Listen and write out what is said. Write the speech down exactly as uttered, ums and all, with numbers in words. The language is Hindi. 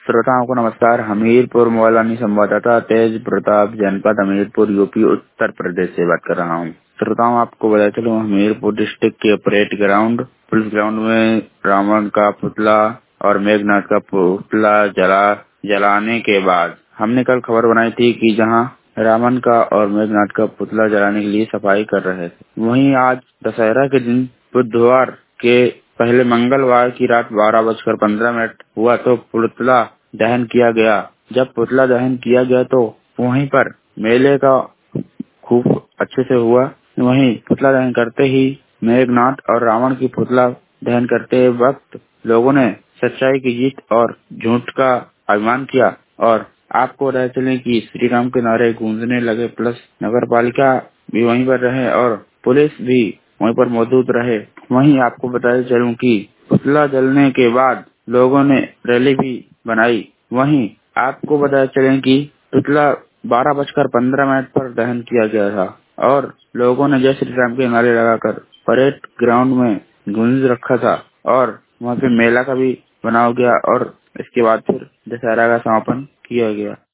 श्रोताओं को नमस्कार। हमीरपुर मौलानी संवाददाता तेज प्रताप, जनपद हमीरपुर, यूपी उत्तर प्रदेश से बात कर रहा हूँ। श्रोताओं, आपको बता चलूं, हमीरपुर डिस्ट्रिक्ट के परेड ग्राउंड पुलिस ग्राउंड में रावण का पुतला और मेघनाथ का पुतला जला जलाने के बाद हमने कल खबर बनाई थी कि जहां रावण का और मेघनाथ का पुतला जलाने के लिए सफाई कर रहे थे, वहीं आज दशहरा के दिन बुधवार के पहले मंगलवार की रात बारह बजकर पंद्रह मिनट हुआ तो पुतला दहन किया गया। जब पुतला दहन किया गया तो वहीं पर मेले का खूब अच्छे से हुआ। वहीं पुतला दहन करते ही मेघनाथ और रावण की पुतला दहन करते वक्त लोगों ने सच्चाई की जीत और झूठ का अभिमान किया। और आपको बताया चले कि श्री राम के नारे गूंजने लगे, प्लस नगर पालिका भी वहीं पर रहे और पुलिस भी वहीं पर मौजूद रहे। वहीं आपको बताया चलूं कि पुतला जलने के बाद लोगों ने रैली भी बनाई। वहीं आपको बताया चले कि पुतला बारह बजकर पंद्रह मिनट पर दहन किया गया था और लोगों ने जय श्री राम के नारे लगाकर परेड ग्राउंड में गूंज रखा था और वहाँ पे मेला का भी बनाया गया और इसके बाद फिर दशहरा का समापन किया गया।